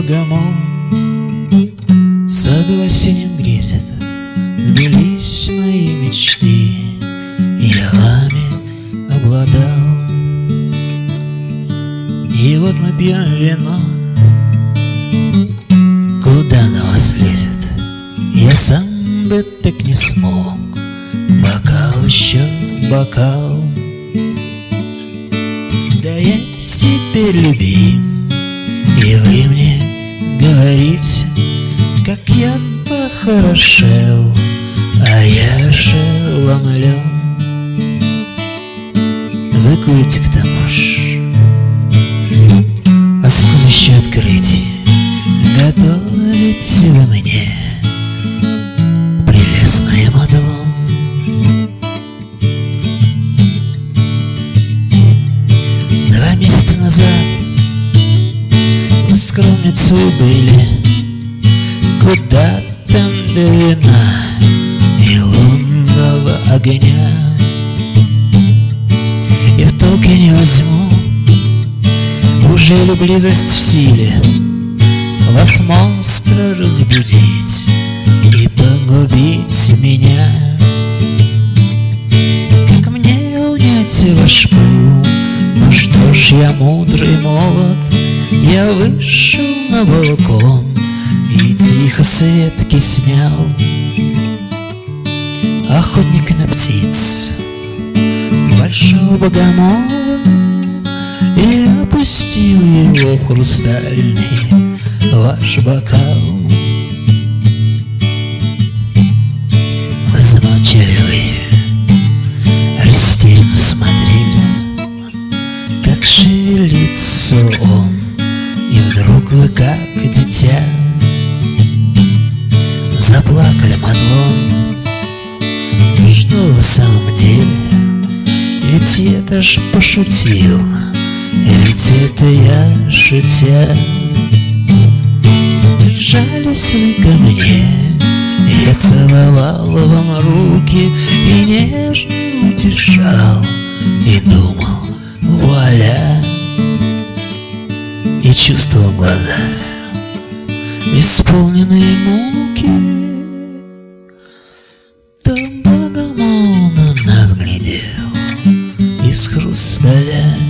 богомол в саду осеннем грезит, сбылись мои мечты, я вами обладал. И вот мы пьем вино, куда на вас лезет, я сам бы так не смог. Бокал еще, бокал, да я теперь любим, и вы мне говорите, как я похорошел, а я ошеломлен. Вы курите к тому ж, а сколько еще открытий готовите вы мне, прелестная Мадлон. 2 месяца назад вы скромницей были, куда там до вина и лунного огня. И в толке не возьму, уже ли близость в силе вас, монстра, разбудить и погубить меня. Как мне унять ваш пыл? Ну что ж, я мудрый молод, я вышел на балкон и тихо с ветки снял охотник на птиц большого богомола и опустил его в хрустальный ваш бокал. Вы замолчали, вы растерянно смотрели, как шевелится он, и вдруг вы, как дитя, заплакали, Мадлон. Что вы в самом деле? Ведь это ж пошутил, ведь это я шутя. Прижались вы ко мне, я целовал вам руки и нежно утешал, и думал, вуаля, и чувствовал глаза, исполненные муки. Там богомол на нас глядел из хрусталя.